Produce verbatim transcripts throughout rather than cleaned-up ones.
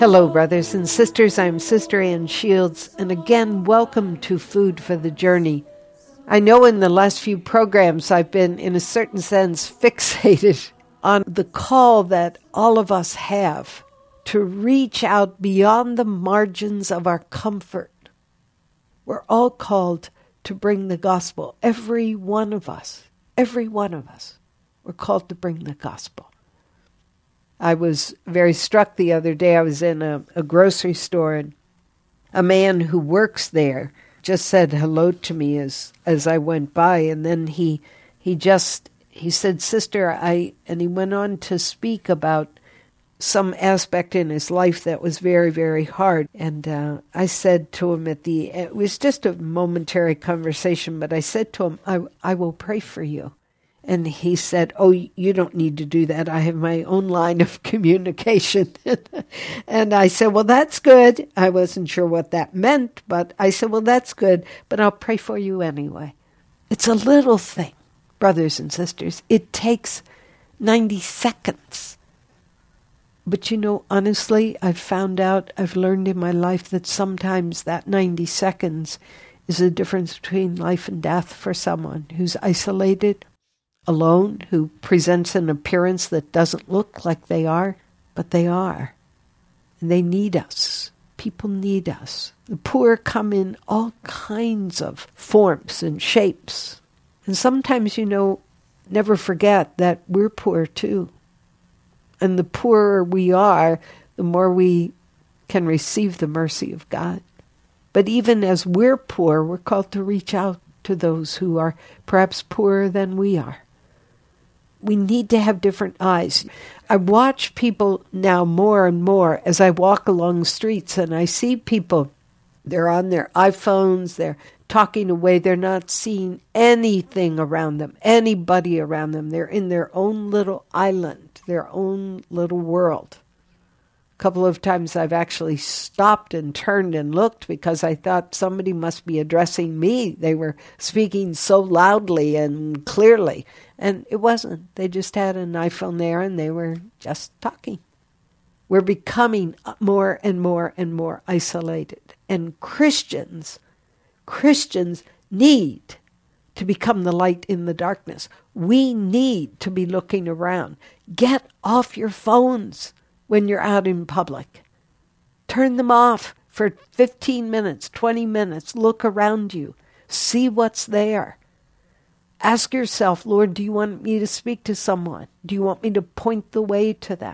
Hello, brothers and sisters. I'm Sister Ann Shields, and again, welcome to Food for the Journey. I know in the last few programs I've been, in a certain sense, fixated on the call that all of us have to reach out beyond the margins of our comfort. We're all called to bring the gospel. Every one of us, every one of us, we're called to bring the gospel. I was very struck the other day. I was in a, a grocery store, and a man who works there just said hello to me as as I went by, and then he he just he said, "Sister, I," and he went on to speak about some aspect in his life that was very, very hard. And uh, I said to him at the it was just a momentary conversation, but I said to him, "I I will pray for you." And he said, "Oh, you don't need to do that. I have my own line of communication." And I said, "Well, that's good." I wasn't sure what that meant, but I said, "Well, that's good, but I'll pray for you anyway." It's a little thing, brothers and sisters. It takes ninety seconds. But you know, honestly, I've found out, I've learned in my life that sometimes that ninety seconds is the difference between life and death for someone who's isolated, alone, who presents an appearance that doesn't look like they are, but they are. And they need us. People need us. The poor come in all kinds of forms and shapes. And sometimes, you know, never forget that we're poor too. And the poorer we are, the more we can receive the mercy of God. But even as we're poor, we're called to reach out to those who are perhaps poorer than we are. We need to have different eyes. I watch people now more and more as I walk along streets, and I see people, they're on their iPhones, they're talking away, they're not seeing anything around them, anybody around them. They're in their own little island, their own little world. A couple of times I've actually stopped and turned and looked because I thought somebody must be addressing me. They were speaking so loudly and clearly. And it wasn't. They just had an iPhone there and they were just talking. We're becoming more and more and more isolated. And Christians, Christians need to become the light in the darkness. We need to be looking around. Get off your phones when you're out in public. Turn them off for fifteen minutes, twenty minutes. Look around you. See what's there. Ask yourself, Lord, do you want me to speak to someone? Do you want me to point the way to them?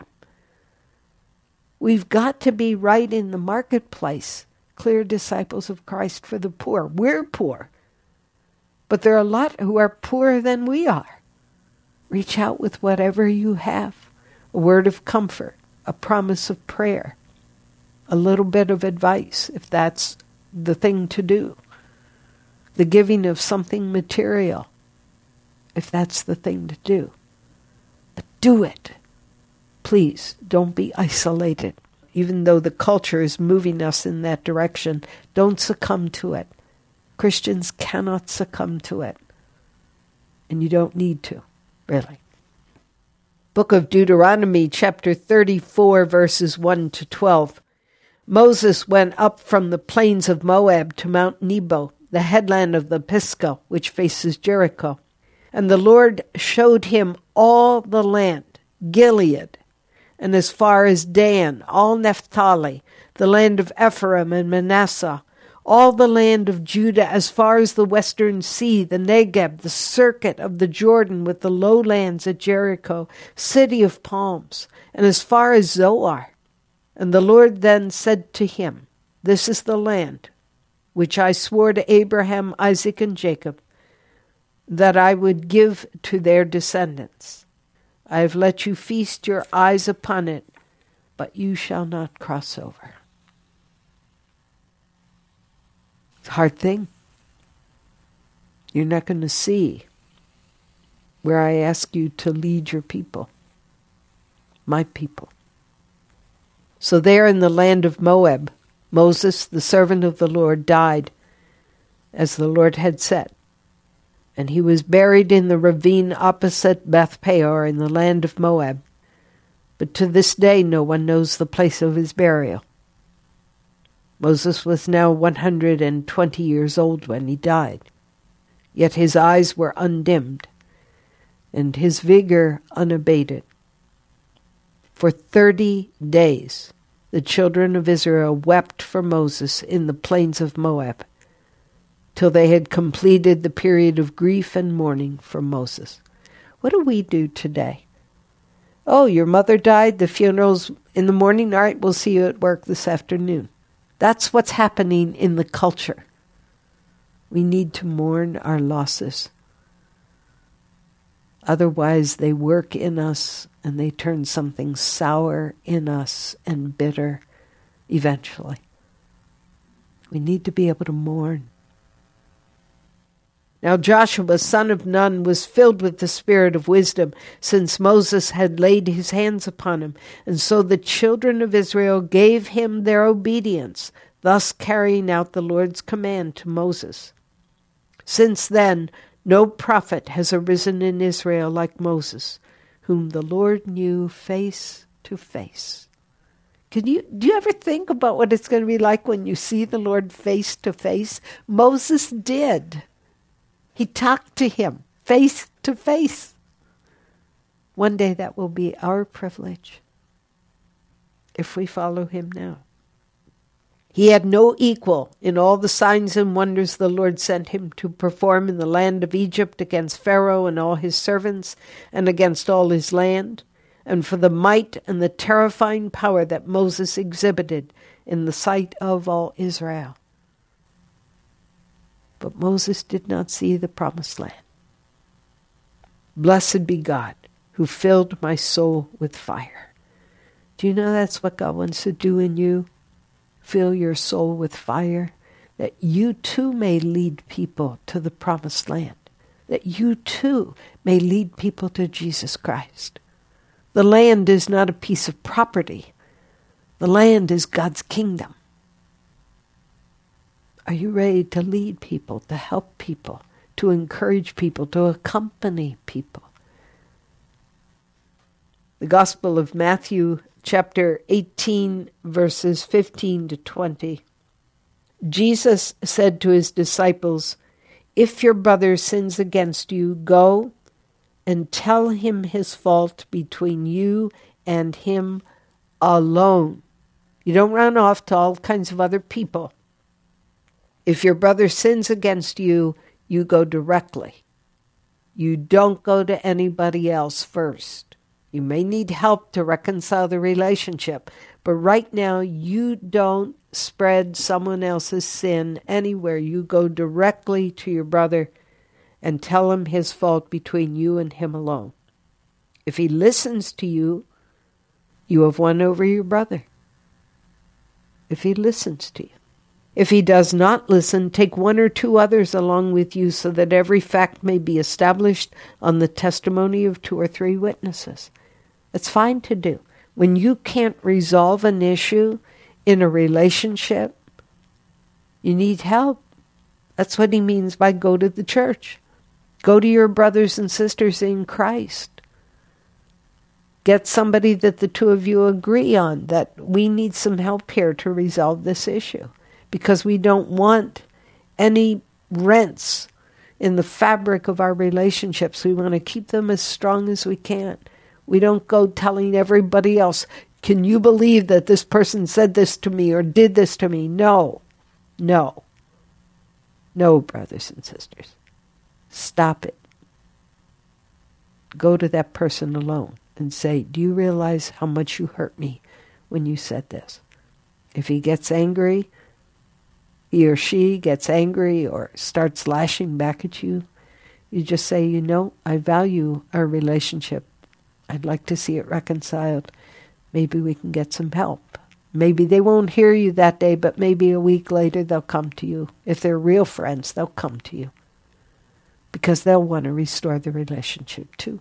We've got to be right in the marketplace, clear disciples of Christ for the poor. We're poor, but there are a lot who are poorer than we are. Reach out with whatever you have, a word of comfort, a promise of prayer, a little bit of advice, if that's the thing to do, the giving of something material, if that's the thing to do. But do it. Please, don't be isolated. Even though the culture is moving us in that direction, don't succumb to it. Christians cannot succumb to it. And you don't need to, really. Book of Deuteronomy, chapter thirty-four, verses one to twelve. Moses went up from the plains of Moab to Mount Nebo, the headland of the Pisgah, which faces Jericho. And the Lord showed him all the land, Gilead, and as far as Dan, all Naphtali, the land of Ephraim and Manasseh, all the land of Judah as far as the western sea, the Negeb, the circuit of the Jordan with the lowlands at Jericho, city of palms, and as far as Zoar. And the Lord then said to him, "This is the land which I swore to Abraham, Isaac, and Jacob, that I would give to their descendants. I have let you feast your eyes upon it, but you shall not cross over." It's a hard thing. You're not going to see where I ask you to lead your people, my people. So there in the land of Moab, Moses, the servant of the Lord, died, as the Lord had said. And he was buried in the ravine opposite Beth Peor in the land of Moab. but to this day no one knows the place of his burial. Moses was now one hundred twenty years old when he died, yet his eyes were undimmed and his vigor unabated. For thirty days the children of Israel wept for Moses in the plains of Moab, till they had completed the period of grief and mourning for Moses. What do we do today? Oh, your mother died, the funeral's in the morning, all right, we'll see you at work this afternoon. That's what's happening in the culture. We need to mourn our losses. Otherwise, they work in us and they turn something sour in us and bitter eventually. We need to be able to mourn. Now Joshua, son of Nun, was filled with the spirit of wisdom, since Moses had laid his hands upon him. And so the children of Israel gave him their obedience, thus carrying out the Lord's command to Moses. Since then, no prophet has arisen in Israel like Moses, whom the Lord knew face to face. Can you, do you ever think about what it's going to be like when you see the Lord face to face? Moses did. He talked to him face to face. One day that will be our privilege if we follow him now. He had no equal in all the signs and wonders the Lord sent him to perform in the land of Egypt against Pharaoh and all his servants and against all his land, and for the might and the terrifying power that Moses exhibited in the sight of all Israel. But Moses did not see the promised land. Blessed be God, who filled my soul with fire. Do you know that's what God wants to do in you? Fill your soul with fire, that you too may lead people to the promised land, that you too may lead people to Jesus Christ. The land is not a piece of property. The land is God's kingdom. Are you ready to lead people, to help people, to encourage people, to accompany people? The Gospel of Matthew, chapter eighteen, verses fifteen to twenty. Jesus said to his disciples, "If your brother sins against you, go and tell him his fault between you and him alone." You don't run off to all kinds of other people. If your brother sins against you, you go directly. You don't go to anybody else first. You may need help to reconcile the relationship, but right now you don't spread someone else's sin anywhere. You go directly to your brother and tell him his fault between you and him alone. If he listens to you, you have won over your brother. If he listens to you. If he does not listen, take one or two others along with you so that every fact may be established on the testimony of two or three witnesses. It's fine to do. When you can't resolve an issue in a relationship, you need help. That's what he means by go to the church. Go to your brothers and sisters in Christ. Get somebody that the two of you agree on, that we need some help here to resolve this issue. Because we don't want any rents in the fabric of our relationships. We want to keep them as strong as we can. We don't go telling everybody else, "Can you believe that this person said this to me or did this to me?" No, no, no, brothers and sisters. Stop it. Go to that person alone and say, "Do you realize how much you hurt me when you said this?" If he gets angry, he or she gets angry or starts lashing back at you, you just say, "You know, I value our relationship. I'd like to see it reconciled. Maybe we can get some help." Maybe they won't hear you that day, but maybe a week later they'll come to you. If they're real friends, they'll come to you. Because they'll want to restore the relationship too.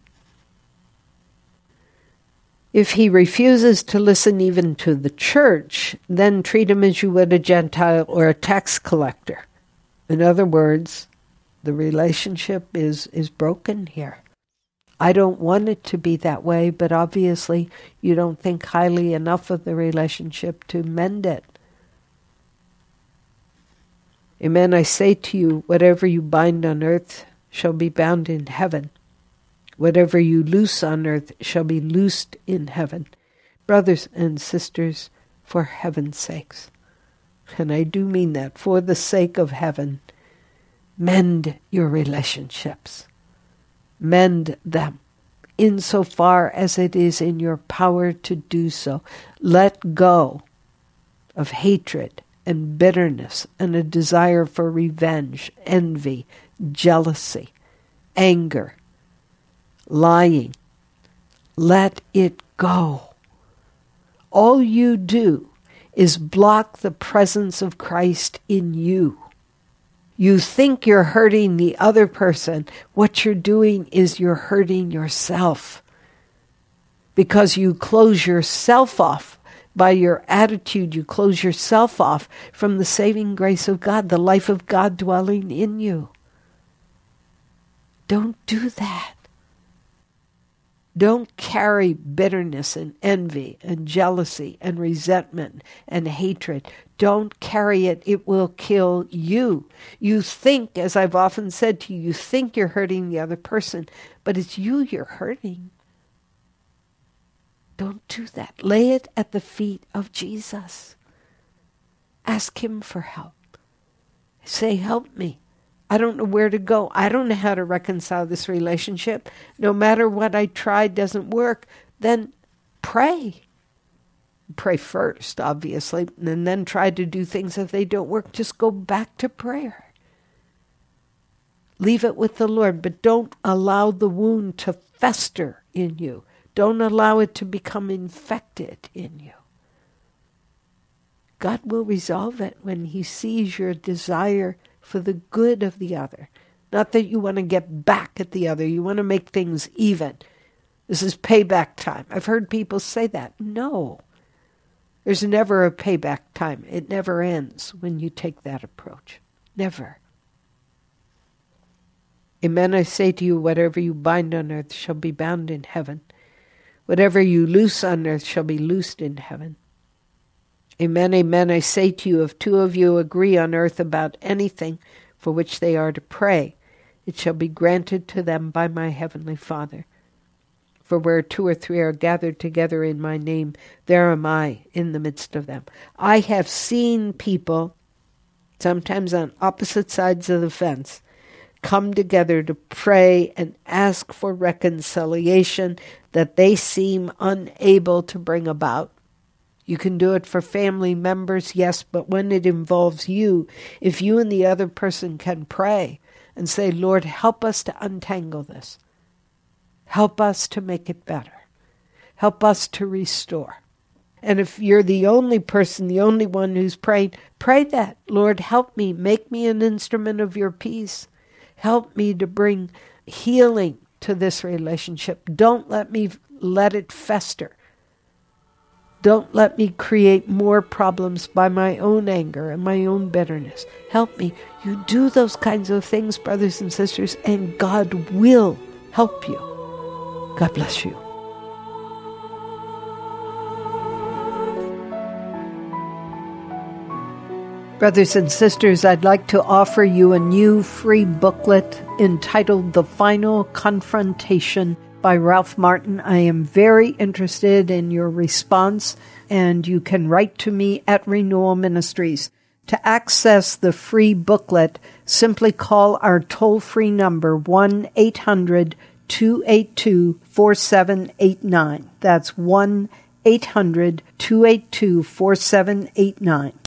If he refuses to listen even to the church, then treat him as you would a Gentile or a tax collector. In other words, the relationship is, is broken here. I don't want it to be that way, but obviously you don't think highly enough of the relationship to mend it. Amen. I say to you, whatever you bind on earth shall be bound in heaven. Whatever you loose on earth shall be loosed in heaven. Brothers and sisters, for heaven's sakes, and I do mean that, for the sake of heaven, mend your relationships. Mend them insofar as it is in your power to do so. Let go of hatred and bitterness and a desire for revenge, envy, jealousy, anger, lying. Let it go. All you do is block the presence of Christ in you. You think you're hurting the other person. What you're doing is you're hurting yourself, because you close yourself off by your attitude. You close yourself off from the saving grace of God, the life of God dwelling in you. Don't do that. Don't carry bitterness and envy and jealousy and resentment and hatred. Don't carry it. It will kill you. You think, as I've often said to you, you think you're hurting the other person, but it's you you're hurting. Don't do that. Lay it at the feet of Jesus. Ask him for help. Say, help me. I don't know where to go. I don't know how to reconcile this relationship. No matter what I try doesn't work. Then pray. Pray first, obviously, and then try to do things. If they don't work, just go back to prayer. Leave it with the Lord, but don't allow the wound to fester in you. Don't allow it to become infected in you. God will resolve it when he sees your desire for the good of the other. Not that you want to get back at the other. You want to make things even. This is payback time. I've heard people say that. No. There's never a payback time. It never ends when you take that approach. Never. Amen. I say to you, whatever you bind on earth shall be bound in heaven. Whatever you loose on earth shall be loosed in heaven. Amen, amen. I say to you, if two of you agree on earth about anything for which they are to pray, it shall be granted to them by my heavenly Father. For where two or three are gathered together in my name, there am I in the midst of them. I have seen people, sometimes on opposite sides of the fence, come together to pray and ask for reconciliation that they seem unable to bring about. You can do it for family members, yes, but when it involves you, if you and the other person can pray and say, Lord, help us to untangle this. Help us to make it better. Help us to restore. And if you're the only person, the only one who's praying, pray that, Lord, help me, make me an instrument of your peace. Help me to bring healing to this relationship. Don't let me let it fester. Don't let me create more problems by my own anger and my own bitterness. Help me. You do those kinds of things, brothers and sisters, and God will help you. God bless you. Brothers and sisters, I'd like to offer you a new free booklet entitled The Final Confrontation by Ralph Martin. I am very interested in your response, and you can write to me at Renewal Ministries. To access the free booklet, simply call our toll-free number one eight hundred two eight two four seven eight nine. That's one eight hundred two eight two four seven eight nine.